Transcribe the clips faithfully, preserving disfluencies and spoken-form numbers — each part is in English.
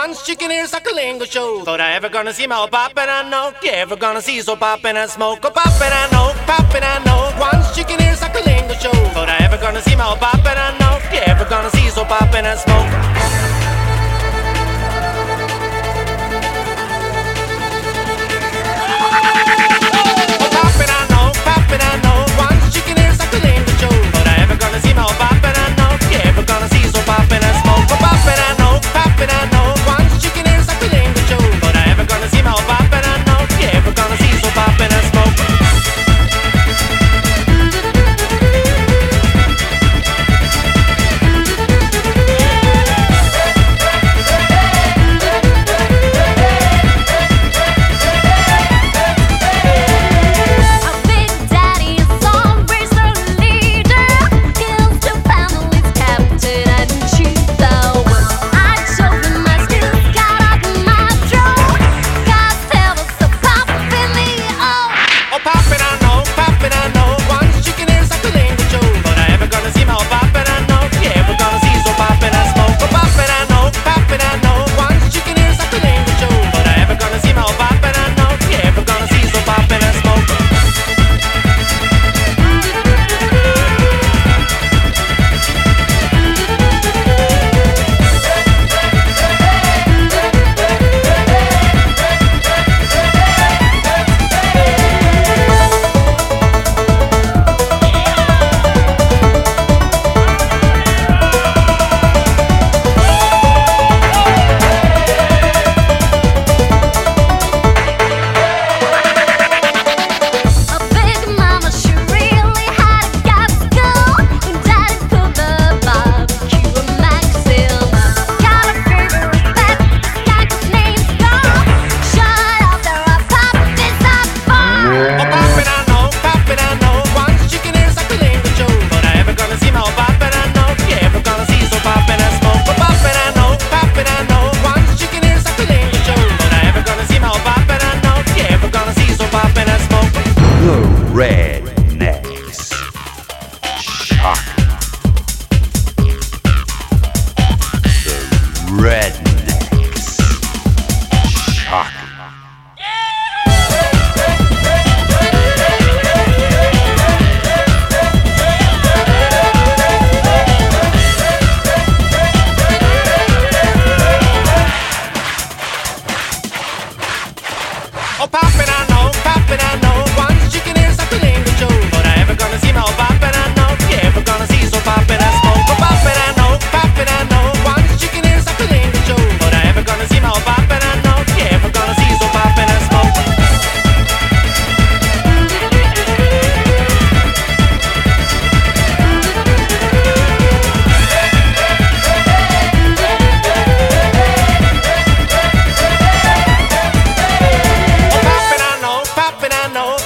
Once chicken ears like a lingo show. Thought I ever gonna see my pop and I know. You ever gonna see so pop and I smoke. Oh pop and I know, pop and I know. Once chicken ears like a lingo show. Thought I ever gonna see my pop and I know. You ever gonna see so pop and I smoke. Rednecks. Shock. The Rednecks. Shock. Oh, poppin', I know, poppin', I know. Once chicken ears like a lingo show. But I ever gonna see my poppin', I know. You ever gonna see so poppin', I smoke. Oh, poppin', I know, poppin', I know. Once chicken ears like a lingo show. But I ever gonna see my poppin', I know. You ever gonna see so poppin', I smoke.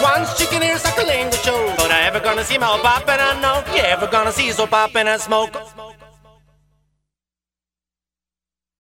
Chicken ears like a lingo show. But I ever gonna see my pop and I know. You ever gonna see so pop and I smoke.